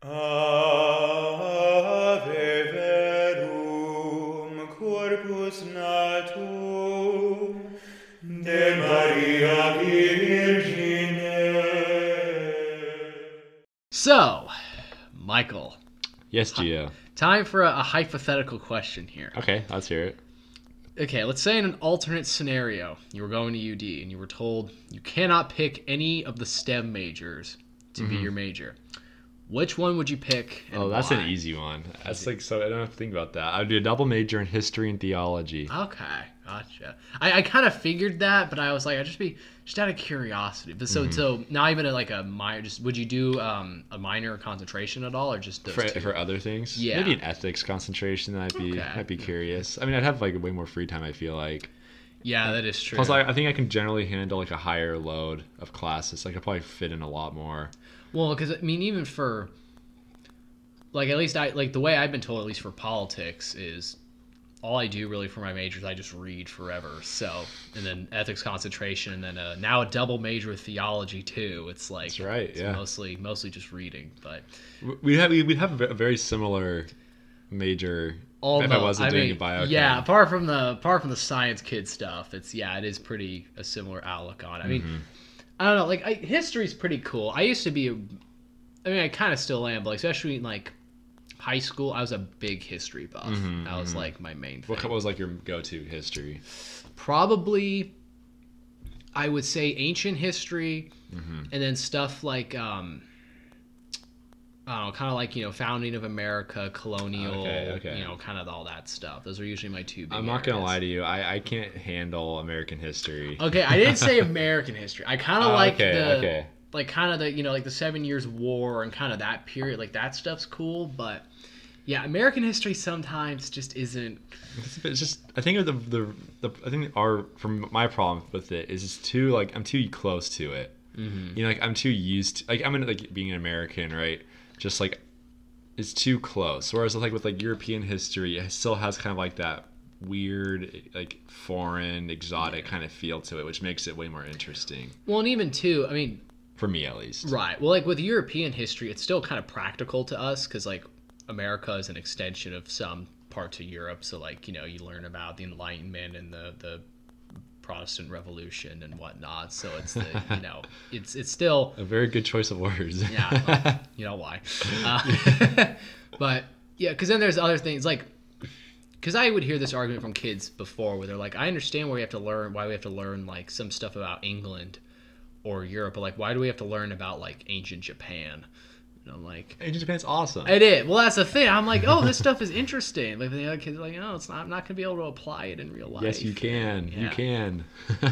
Ave verum corpus natum de Maria Virgine. So, Michael, Yes, Gio. time for a hypothetical question here. Okay, let's hear it. Okay, let's say in an alternate scenario, you were going to UD and you were told you cannot pick any of the STEM majors to be your major. Which one would you pick and Oh, that's why? an easy one. That's like, so I don't have to think about that. I'd do a double major in history and theology. Okay, gotcha. I kind of figured that, but I was like, just out of curiosity. But so not even a minor. Just would you do a minor concentration at all, or just those two? For other things? Yeah. Maybe an ethics concentration. I'd be curious. I mean, I'd have like way more free time, I feel like. Yeah, that is true. Plus, I think I can generally handle like a higher load of classes. Like I could probably fit in a lot more. Well, because I mean, even for like at least the way I've been told, at least for politics, is all I do really for my majors, I just read forever. So, and then ethics concentration, and then now a double major with theology too. It's like That's right, it's yeah. mostly just reading, but We'd have a very similar major. If I wasn't doing a biochem. yeah. Apart from the science kid stuff, it is pretty a similar outlook on it. I mean, I don't know. Like history's pretty cool. I used to be I kind of still am, but like, especially in like high school, I was a big history buff. That was like my main thing. What was like your go-to history? Probably, I would say ancient history, and then stuff like I don't know, kind of like, founding of America, colonial, Okay. kind of all that stuff. Those are usually my two big I'm not gonna areas. lie to you. I can't handle American history. Okay, I didn't say American history. I kind of like okay. like kind of the like the 7 Years War and kind of that period. Like that stuff's cool, but yeah, American history sometimes just isn't. It's just I think I think from my problem with it is it's too like I'm too close to it. Like I'm too used to, like I'm in like being an American, right? Just like it's too close. Whereas like with like European history, it still has kind of like that weird, like foreign, exotic kind of feel to it, which makes it way more interesting Well, and even too, I mean, for me at least. right. Well, like with European history, it's still kind of practical to us because like America is an extension of some parts of Europe. So like, you learn about the Enlightenment and the Protestant Revolution and whatnot. So it's the, it's still, A very good choice of words. yeah, well, you know why. But yeah, because then there's other things like, because I would hear this argument from kids before where they're like, I understand why we have to learn like some stuff about England or Europe, but like, why do we have to learn about like ancient Japan? And I'm like, Ancient Japan's awesome. it is. Well, that's the thing. I'm like, oh, this stuff is interesting. Like the other kids are like, oh, it's not. I'm not gonna be able to apply it in real life. Yes, you can. Yeah. You can.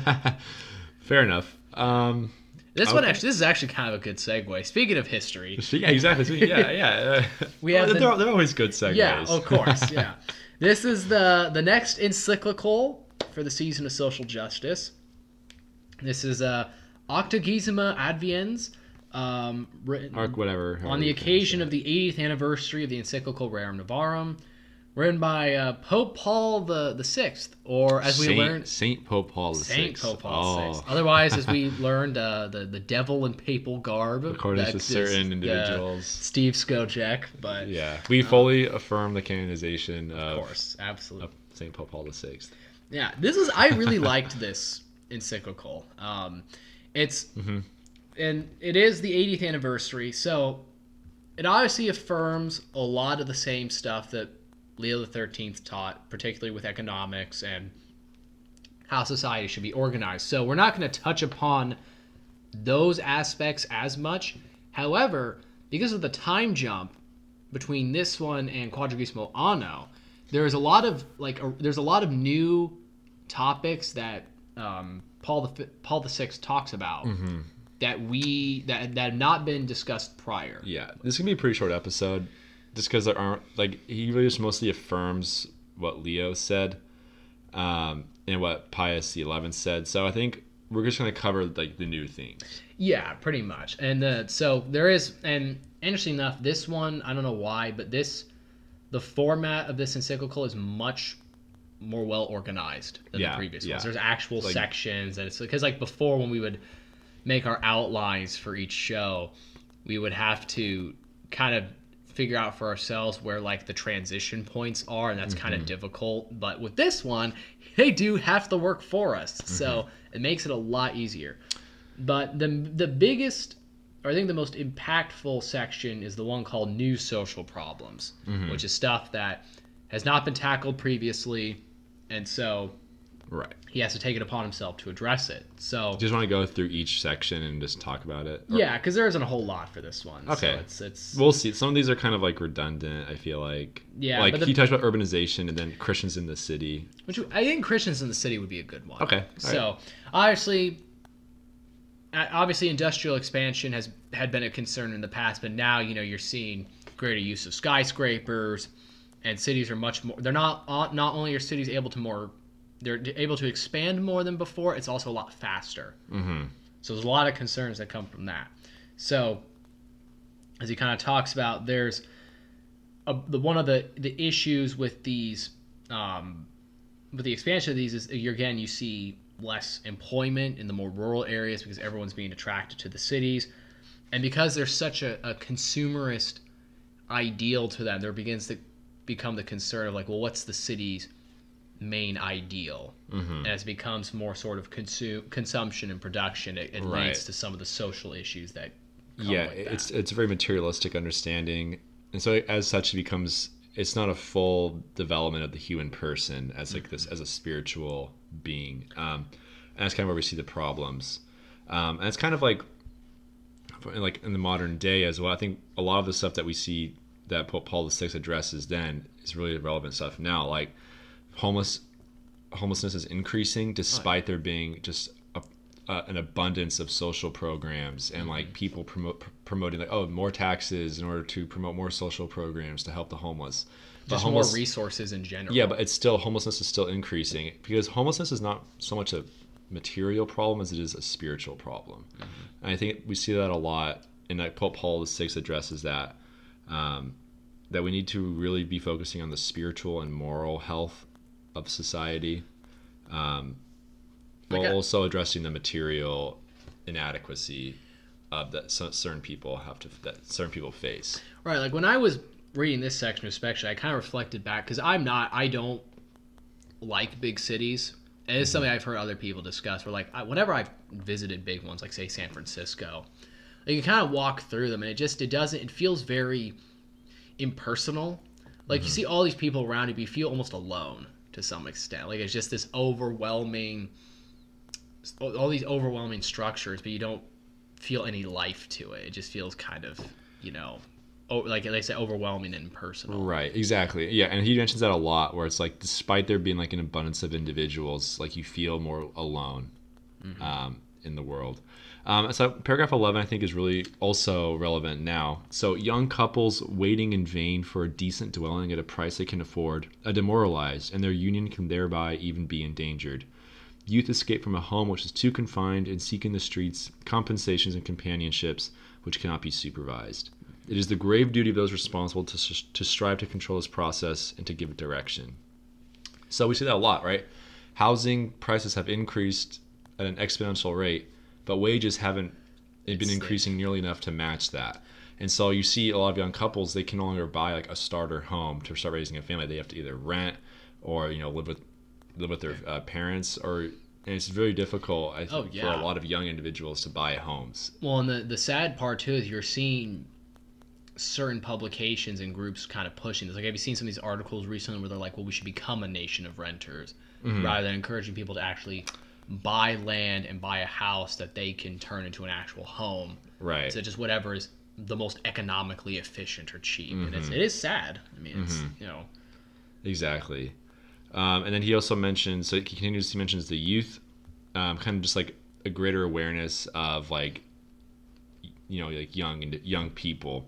Fair enough. This is actually kind of a good segue. Speaking of history, Yeah, exactly. Yeah. We have they're always good segues. yeah, of course, yeah. This is the next encyclical for the season of social justice. This is Octogesima Adviens, written Arc whatever. on the occasion of the 80th anniversary of the encyclical Rerum Novarum, written by Pope Paul the Sixth, or as we learned, Saint Pope Paul the Saint Sixth. Pope Paul the Sixth. Otherwise, as we learned, the devil in papal garb, According to that certain is, individuals. Steve Skojek, but Yeah, we fully affirm the canonization of of course, absolutely. Saint Pope Paul the Sixth. Yeah, I really liked this encyclical. It's and it is the 80th anniversary, so it obviously affirms a lot of the same stuff that Leo XIII taught, particularly with economics and how society should be organized. So we're not going to touch upon those aspects as much. However, because of the time jump between this one and Quadragesimo Anno, there's a lot of new topics that Paul the Sixth talks about that have not been discussed prior. Yeah, this is gonna be a pretty short episode, just because there aren't he really just mostly affirms what Leo said, and what Pius XI said. So I think we're just gonna cover like the new things. Yeah, pretty much. And so there is, and interesting enough, this one, I don't know why, but the format of this encyclical is much more well organized than the previous ones. There's actual sections, and it's because like before, when we would make our outlines for each show, we would have to kind of figure out for ourselves where like the transition points are, and that's kind of difficult. But with this one, they do half the work for us, so it makes it a lot easier. But the biggest, or I think the most impactful section is the one called New Social Problems, which is stuff that has not been tackled previously, and so Right. he has to take it upon himself to address it. So Do you just want to go through each section and just talk about it? Or- yeah, because there isn't a whole lot for this one. Okay. So it's We'll see. Some of these are kind of like redundant, I feel like. Yeah, Like but he talks about urbanization and then Christians in the city. which I think Christians in the City would be a good one. Okay. All So obviously industrial expansion had been a concern in the past, but now you're seeing greater use of skyscrapers, and cities are much more. They're not only are cities able to expand more than before. It's also a lot faster. Mm-hmm. So there's a lot of concerns that come from that. So as he kind of talks about, there's one of the issues with these with the expansion of these is you see less employment in the more rural areas because everyone's being attracted to the cities, and because there's such a consumerist ideal to them, there begins to become the concern of like, well, what's the city's main ideal? And as it becomes more sort of consumption and production, it Right. leads to some of the social issues that come Yeah, with that. it's a very materialistic understanding, and so as such, it's not a full development of the human person as like this as a spiritual being, and that's kind of where we see the problems, and it's kind of like in the modern day as well. I think a lot of the stuff that we see that Pope Paul VI addresses then is really relevant stuff now, like homelessness is increasing despite there being just an abundance of social programs and like people promoting like more taxes in order to promote more social programs to help the homeless. Just more resources in general. Yeah, but homelessness is still increasing because homelessness is not so much a material problem as it is a spiritual problem. And I think we see that a lot, and that Pope Paul VI addresses that that we need to really be focusing on the spiritual and moral health of society, while also addressing the material inadequacy that certain people face. Right, like when I was reading this section especially, I kind of reflected back because I don't like big cities, and it's something I've heard other people discuss where like whenever I've visited big ones like say San Francisco, like you kind of walk through them and it feels very impersonal. Like you see all these people around you, but you feel almost alone to some extent. Like it's just this overwhelming, all these overwhelming structures, but you don't feel any life to it. It just feels kind of, like they say, overwhelming and impersonal. Right, exactly. Yeah, and he mentions that a lot, where it's like, despite there being like an abundance of individuals, like you feel more alone in the world. So paragraph 11, I think, is really also relevant now. So young couples waiting in vain for a decent dwelling at a price they can afford are demoralized, and their union can thereby even be endangered. Youth escape from a home which is too confined and seek in the streets compensations and companionships which cannot be supervised. It is the grave duty of those responsible to strive to control this process and to give it direction. So we see that a lot, right? Housing prices have increased at an exponential rate, but wages haven't been increasing nearly enough to match that. And so you see a lot of young couples, they can no longer buy like a starter home to start raising a family. They have to either rent or live with their parents, and it's very difficult for a lot of young individuals to buy homes. Well, and the sad part too is you're seeing certain publications and groups kind of pushing this. Like, have you seen some of these articles recently where they're like, well, we should become a nation of renters rather than encouraging people to actually buy land and buy a house that they can turn into an actual home. Right. So just whatever is the most economically efficient or cheap. And it is sad. I mean, it's, Exactly. And then he also mentions the youth, kind of just like a greater awareness of like, like young people.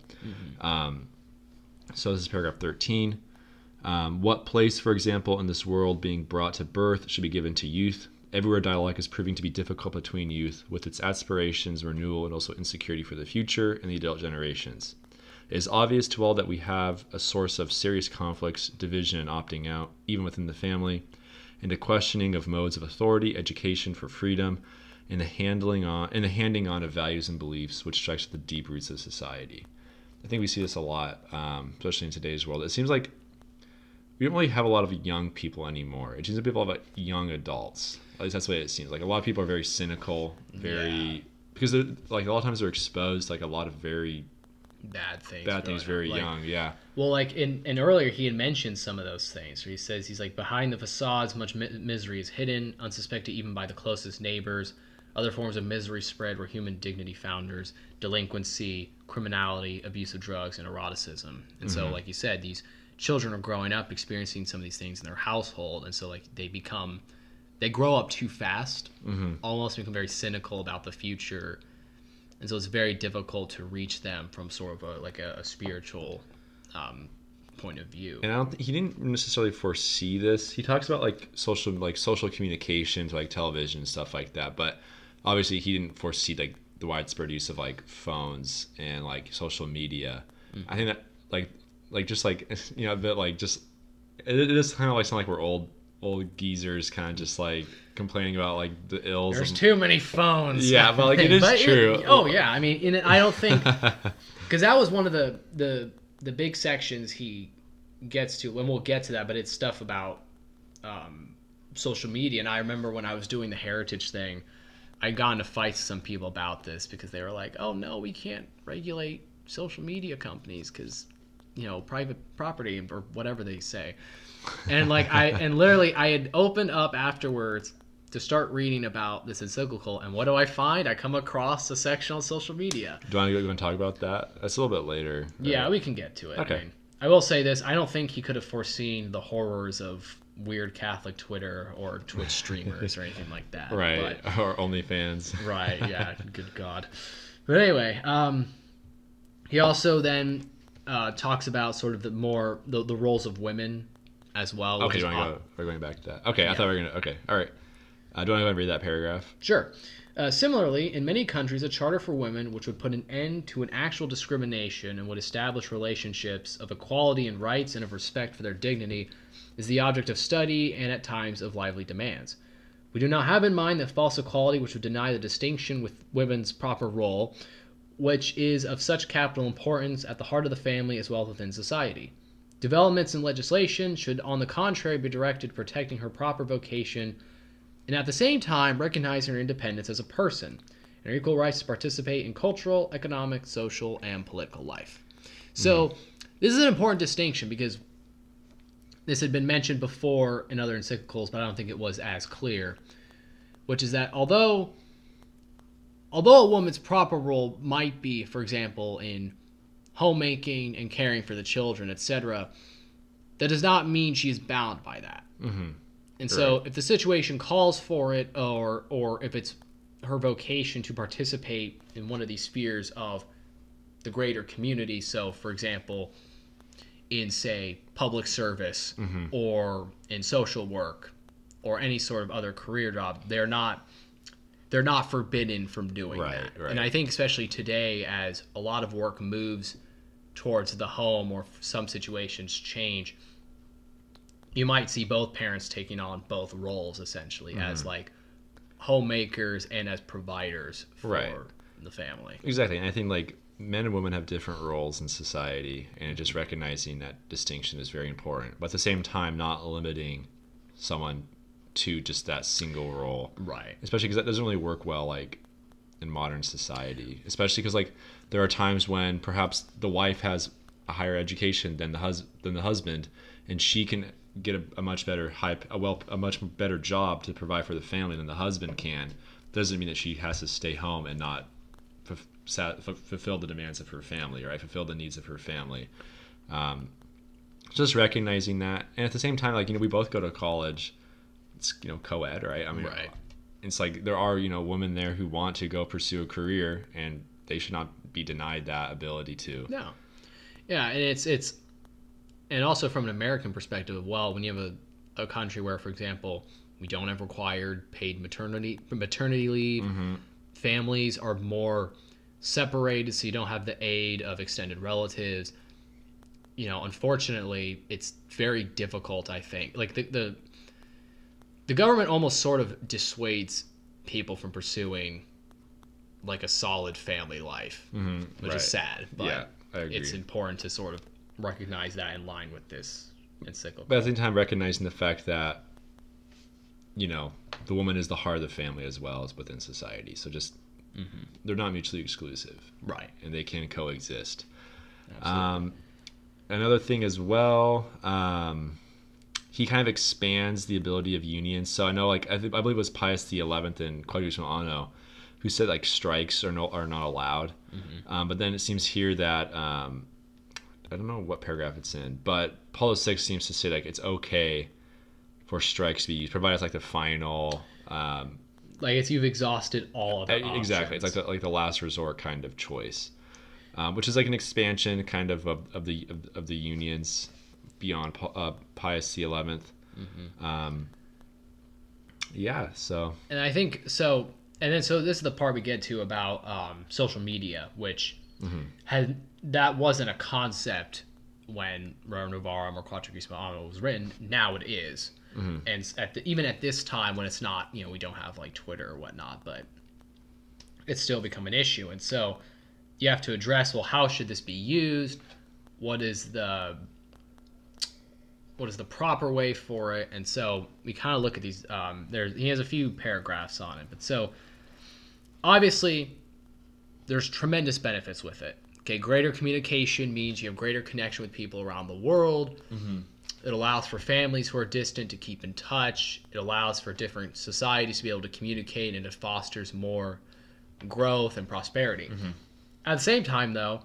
So this is paragraph 13. What place, for example, in this world being brought to birth should be given to youth? Everywhere dialogue is proving to be difficult between youth, with its aspirations, renewal, and also insecurity for the future and the adult generations. It is obvious to all that we have a source of serious conflicts, division, and opting out, even within the family, and a questioning of modes of authority, education for freedom, and the handing on of values and beliefs, which strikes at the deep roots of society. I think we see this a lot, especially in today's world. It seems like we don't really have a lot of young people anymore. It seems like people have like young adults. At least that's the way it seems. Like a lot of people are very cynical, because they're like a lot of times they're exposed to like a lot of very bad things very young. Yeah. Well, like and earlier he had mentioned some of those things where he says he's like, behind the facades much misery is hidden, unsuspected even by the closest neighbors. Other forms of misery spread where human dignity founders, delinquency, criminality, abuse of drugs, and eroticism. And so, like you said, these children are growing up experiencing some of these things in their household, and so like they grow up too fast, almost become very cynical about the future, and so it's very difficult to reach them from sort of a spiritual point of view. And he didn't necessarily foresee this. He talks about like social communication to like television and stuff like that, but obviously he didn't foresee like the widespread use of like phones and like social media. I think that like just like, you know, a bit like just it is kind of like sound like we're old geezers kind of just like complaining about like the ills. There's too many phones. Yeah, but like it is true. I mean, I don't think, because that was one of the big sections he gets to, and we'll get to that, but it's stuff about social media. And I remember when I was doing the heritage thing, I got into fights with some people about this because they were like, oh no, we can't regulate social media companies because, you know, private property or whatever they say. And like I had opened up afterwards to start reading about this encyclical, and what do I find? I come across a section on social media. Do you want to talk about that? That's a little bit later. Yeah, we can get to it. Okay. I mean, I will say this: I don't think he could have foreseen the horrors of weird Catholic Twitter or Twitch streamers or anything like that. Right, but, or OnlyFans. Right. Yeah. Good God. But anyway, he also then talks about sort of the roles of women as well. Okay, we're going back to that. Okay, I thought we were gonna. Okay, all right. Do you want to go ahead and read that paragraph? Sure. Similarly, in many countries, a charter for women, which would put an end to an actual discrimination and would establish relationships of equality in rights and of respect for their dignity, is the object of study and at times of lively demands. We do not have in mind the false equality which would deny the distinction with women's proper role, which is of such capital importance at the heart of the family as well as within society. Developments in legislation should, on the contrary, be directed to protecting her proper vocation and at the same time recognizing her independence as a person and her equal rights to participate in cultural, economic, social, and political life. So this is an important distinction because this had been mentioned before in other encyclicals, but I don't think it was as clear, which is that although a woman's proper role might be, for example, in homemaking and caring for the children, etc., that does not mean she is bound by that. Mm-hmm. And so if the situation calls for it, or if it's her vocation to participate in one of these spheres of the greater community, so for example, in say public service or in social work or any sort of other career job, they're not forbidden from doing that. Right. And I think especially today, as a lot of work moves towards the home or some situations change, you might see both parents taking on both roles essentially as like homemakers and as providers for the family. Exactly. And I think like men and women have different roles in society, and just recognizing that distinction is very important. But at the same time, not limiting someone to just that single role. Right. Especially because that doesn't really work well like in modern society. Especially because like there are times when perhaps the wife has a higher education than the husband, and she can get a much better a much better job to provide for the family than the husband can. Doesn't mean that she has to stay home and not fulfill the demands of her family, right? Fulfill the needs of her family. Just recognizing that, and at the same time, like, you know, we both go to college. It's, you know, co-ed, right? I mean, right. It's like there are, you know, women there who want to go pursue a career, and they should not be denied that ability to. No. Yeah, and it's and also from an American perspective, well, when you have a country where, for example, we don't have required paid maternity leave, families are more separated, so you don't have the aid of extended relatives. You know, unfortunately, it's very difficult, I think. Like the government almost sort of dissuades people from pursuing like a solid family life, which is sad. But yeah, I agree. it's important to sort of recognize that in line with this encyclical. But at the same time, recognizing the fact that, the woman is the heart of the family as well as within society. So just, they're not mutually exclusive. Right. And they can coexist. Absolutely. Another thing as well, he kind of expands the ability of unions. So I know, I believe it was Pius XI and Quadragesimo Anno who said strikes are not allowed. But then it seems here that I don't know what paragraph it's in, but Paul VI seems to say it's okay for strikes to be used, provided it's the final. It's you've exhausted all of the options. Exactly, it's like the last resort kind of choice, which is an expansion kind of the unions beyond Pius XI. Yeah, so. And I think so. And then so this is the part we get to about social media, which that wasn't a concept when Rerum Novarum or Quadragesimo Anno was written. Now it is. And even at this time when it's not, we don't have Twitter or whatnot, but it's still become an issue. And so you have to address, well, how should this be used? What is the proper way for it? And so we kind of look at these. He has a few paragraphs on it, but so obviously there's tremendous benefits with it. Okay, greater communication means you have greater connection with people around the world. It allows for families who are distant to keep in touch. It allows for different societies to be able to communicate, and it fosters more growth and prosperity. At the same time, though,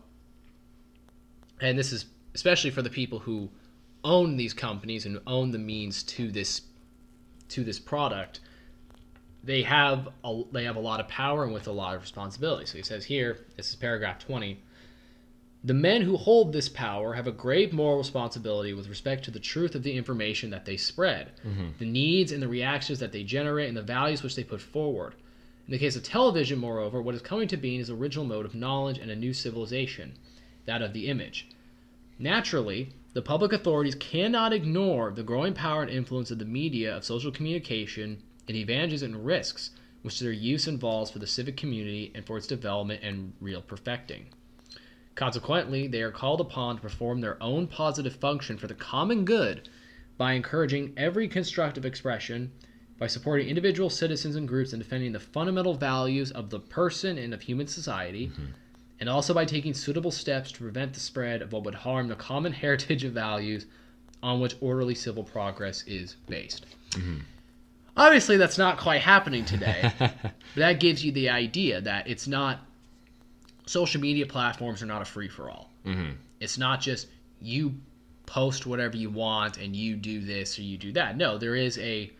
and this is especially for the people who own these companies and own the means to this product, they have a lot of power and with a lot of responsibility. So he says here, this is paragraph 20, the men who hold this power have a grave moral responsibility with respect to the truth of the information that they spread, the needs and the reactions that they generate, and the values which they put forward. In the case of television, moreover, what is coming to being is an original mode of knowledge and a new civilization, that of the image. Naturally, the public authorities cannot ignore the growing power and influence of the media of social communication and the advantages and risks which their use involves for the civic community and for its development and real perfecting. Consequently, they are called upon to perform their own positive function for the common good by encouraging every constructive expression, by supporting individual citizens and groups in defending the fundamental values of the person and of human society, and also by taking suitable steps to prevent the spread of what would harm the common heritage of values on which orderly civil progress is based. Obviously, that's not quite happening today, but that gives you the idea that it's not, social media platforms are not a free-for-all. It's not just you post whatever you want and you do this or you do that. No, there's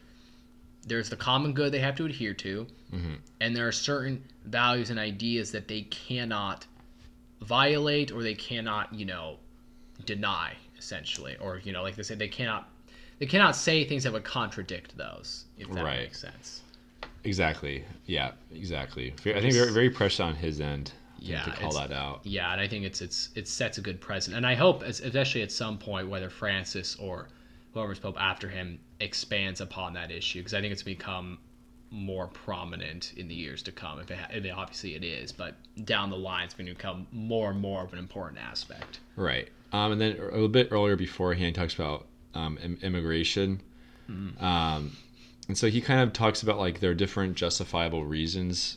the common good they have to adhere to, and there are certain values and ideas that they cannot violate or they cannot, deny, essentially. Or, like they say, they cannot say things that would contradict those, if that makes sense. Exactly. Yeah, exactly. I think very, very pressed on his end to call that out. Yeah, and I think it sets a good precedent. And I hope, especially at some point, whether Francis or whoever's Pope after him expands upon that issue, because I think it's become more prominent in the years to come. Obviously it is, but down the line it's going to become more and more of an important aspect. Right. And then a little bit earlier beforehand, he talks about immigration. And so he kind of talks about there are different justifiable reasons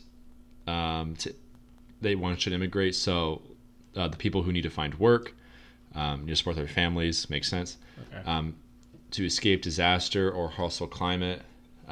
that one should immigrate. So the people who need to find work, to support their families, makes sense. Okay. To escape disaster or hostile climate.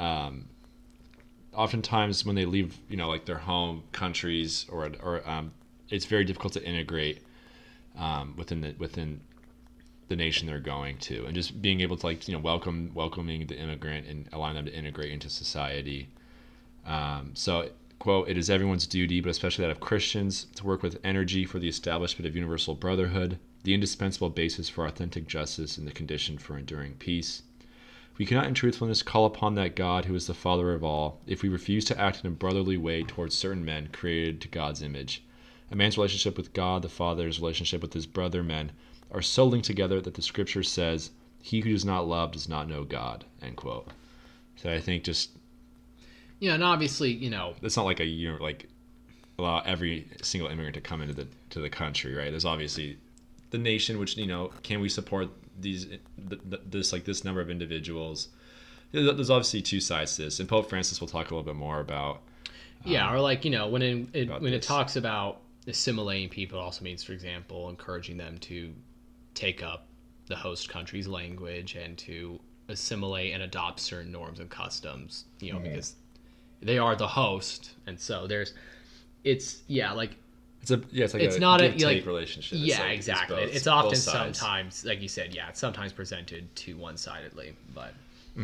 Oftentimes when they leave, their home countries or it's very difficult to integrate within the nation they're going to, and just being able to welcoming the immigrant and allowing them to integrate into society. So, quote, it is everyone's duty, but especially that of Christians, to work with energy for the establishment of universal brotherhood, the indispensable basis for authentic justice and the condition for enduring peace. We cannot in truthfulness call upon that God who is the Father of all if we refuse to act in a brotherly way towards certain men created to God's image. A man's relationship with God, the Father's relationship with his brother men, are so linked together that the Scripture says, he who does not love does not know God, end quote. So I think just... Yeah, and obviously, it's not like a allow every single immigrant to come into the country, right? There's obviously the nation, which, can we support this number of individuals? There's obviously two sides to this, and Pope Francis will talk a little bit more about. Or when it talks about assimilating people, it also means, for example, encouraging them to take up the host country's language and to assimilate and adopt certain norms and customs, because they are the host, and so it's not a take relationship. Exactly. It's often sometimes, like you said, it's sometimes presented to one-sidedly, but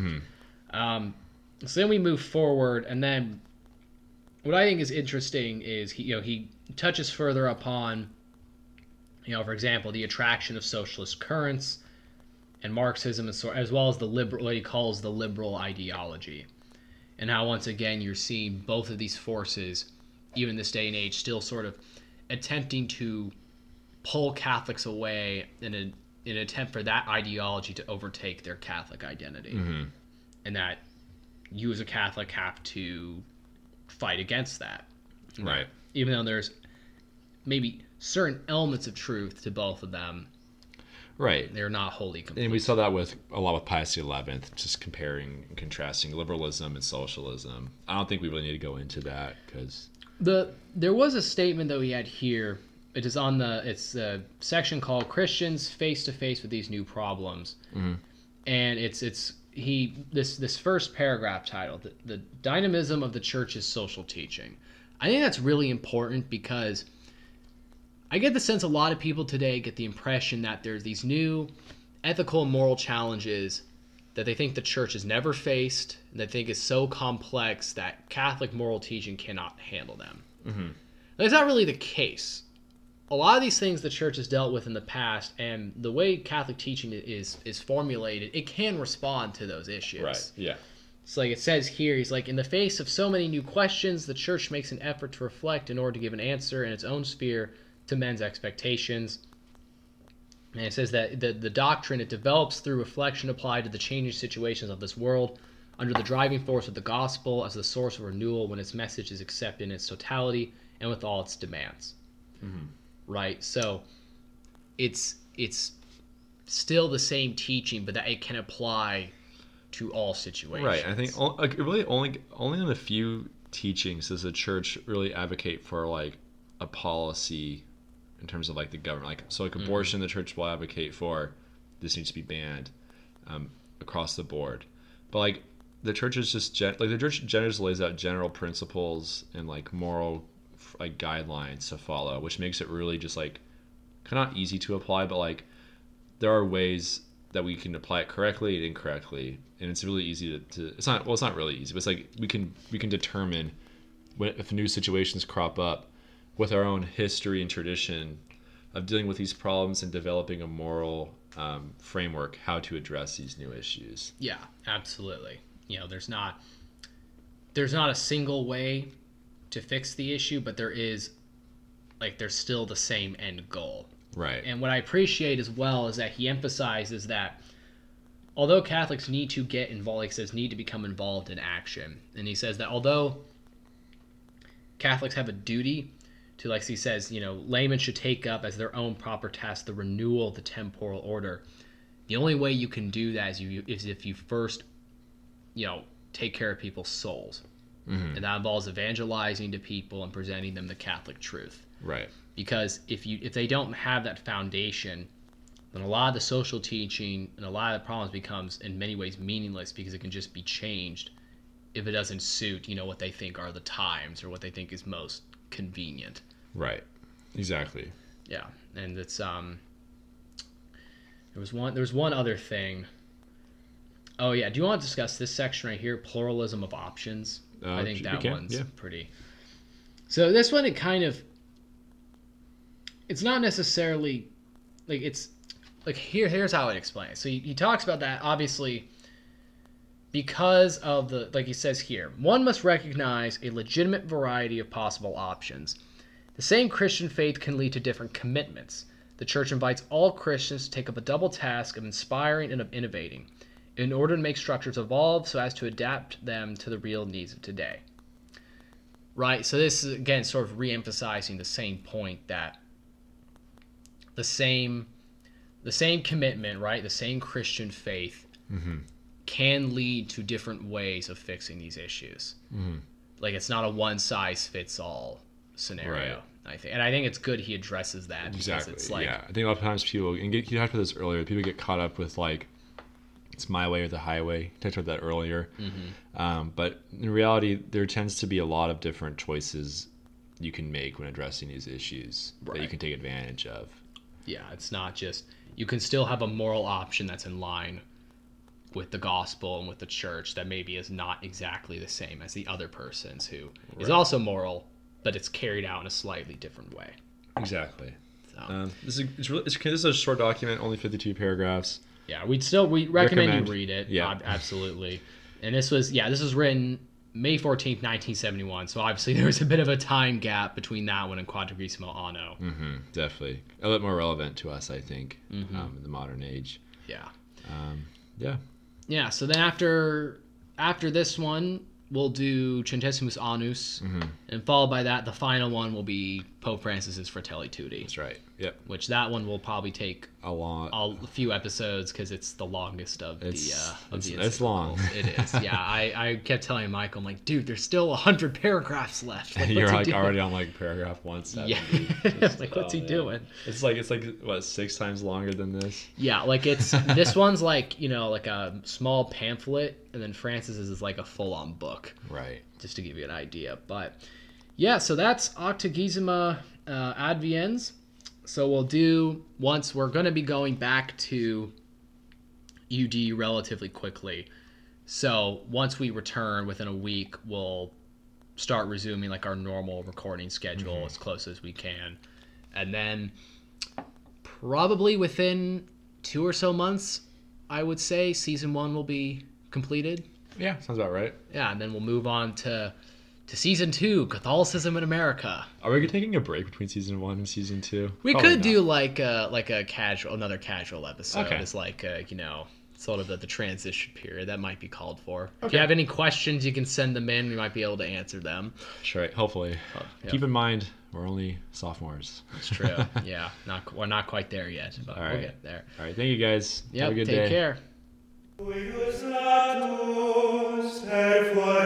so then we move forward, and then what I think is interesting is he touches further upon, for example, the attraction of socialist currents and Marxism, as well as what he calls the liberal ideology, and how once again you're seeing both of these forces, even this day and age, still sort of attempting to pull Catholics away in an attempt for that ideology to overtake their Catholic identity, and that you as a Catholic have to fight against that, right? Even though there's maybe certain elements of truth to both of them, right? They're not wholly complete. And we saw that a lot with Pius XI, just comparing and contrasting liberalism and socialism. I don't think we really need to go into that because there was a statement that we had here. It is it's a section called Christians Face to Face with These New Problems, and this first paragraph titled the Dynamism of the Church's Social Teaching. I think that's really important because I get the sense a lot of people today get the impression that there's these new ethical and moral challenges that they think the church has never faced, and they think is so complex that Catholic moral teaching cannot handle them. That's not really the case. A lot of these things the church has dealt with in the past, and the way Catholic teaching is formulated, it can respond to those issues. Right, yeah. It's like it says here, he's like, in the face of so many new questions, the church makes an effort to reflect in order to give an answer in its own sphere to men's expectations. And it says that the doctrine, it develops through reflection applied to the changing situations of this world under the driving force of the gospel as the source of renewal when its message is accepted in its totality and with all its demands. Right? So it's still the same teaching, but that it can apply to all situations. Right. I think really only in a few teachings does the church really advocate for a policy in terms of the government. Abortion, the church will advocate for this needs to be banned across the board. But the church is just the church just lays out general principles and moral guidelines to follow, which makes it really just kind of not easy to apply, but there are ways that we can apply it correctly and incorrectly, and it's really easy to it's not really easy, but it's we can determine if new situations crop up with our own history and tradition of dealing with these problems and developing a moral framework how to address these new issues. Yeah, absolutely. There's not a single way to fix the issue, but there is there's still the same end goal. Right. And what I appreciate as well is that he emphasizes that although Catholics need to get involved, he says, need to become involved in action. And he says that although Catholics have a duty to, he says, laymen should take up as their own proper task the renewal of the temporal order. The only way you can do that is if you first, take care of people's souls. And that involves evangelizing to people and presenting them the Catholic truth. Right. Because if they don't have that foundation, then a lot of the social teaching and a lot of the problems becomes in many ways meaningless because it can just be changed if it doesn't suit, what they think are the times or what they think is most convenient. Right. Exactly. Yeah. And it's there was one other thing. Oh yeah, do you want to discuss this section right here, pluralism of options? I think that one's pretty. So this one, it's not necessarily it's here's how it explains. So he talks about that obviously because of he says here, one must recognize a legitimate variety of possible options. The same Christian faith can lead to different commitments. The church invites all Christians to take up a double task of inspiring and of innovating, in order to make structures evolve so as to adapt them to the real needs of today. right? So this is, again, sort of re-emphasizing the same point that the same commitment, right? The same Christian faith can lead to different ways of fixing these issues. Like, it's not a one-size-fits-all scenario, Right. I think. And I think it's good he addresses that. Exactly. Because it's like, yeah, I think a lot of times people, and you talked about this earlier, people get caught up with like, it's my way or the highway. I talked about that earlier. But in reality, there tends to be a lot of different choices you can make when addressing these issues that you Right. can take advantage of. yeah, it's not just, you can still have a moral option that's in line with the gospel and with the church that maybe is not exactly the same as the other person's who is also moral, but it's carried out in a slightly different way. Exactly. So, This is a short document, only 52 paragraphs. yeah, we recommend Recommend. you read it. Yeah. Absolutely. And this was written May 14th, 1971. So obviously there was a bit of a time gap between that one and Quadragesimo Anno. Definitely. A little more relevant to us, I think, in the modern age. Yeah. Yeah. Yeah, so then after this one, we'll do Centesimus Annus, and followed by that, the final one will be Pope Francis's Fratelli Tutti, That's right. Yep. which that one will probably take A lot. a few episodes because it's the longest of the it's long. It is. Yeah, I kept telling Michael, I'm like, dude, there's still 100 paragraphs left. Like, You're what's he like doing? already on like paragraph 170. Yeah. Like, what's he doing? It's like what, 6 times longer than this? Yeah, like this one's like, like a small pamphlet, and then Francis's is like a full-on book. Right. Just to give you an idea. But yeah, so that's Octogesima Adviens. So we'll do, once we're going to be going back to UD relatively quickly. So once we return within a week, we'll start resuming like our normal recording schedule as close as we can. And then probably within 2 or so months, I would say season 1 will be completed. Yeah, sounds about right. Yeah, and then we'll move on to season 2, Catholicism in America. Are we taking a break between season 1 and season 2? We Probably could not. do like another casual episode. Okay. It's like sort of the transition period that might be called for. If you have any questions, you can send them in. We might be able to answer them. Sure, hopefully. yeah. Keep in mind, we're only sophomores. It's true. Yeah, we're not quite there yet, but All we'll right. get there. All right, thank you guys. Yep, Have a good take day. care. Huius natus per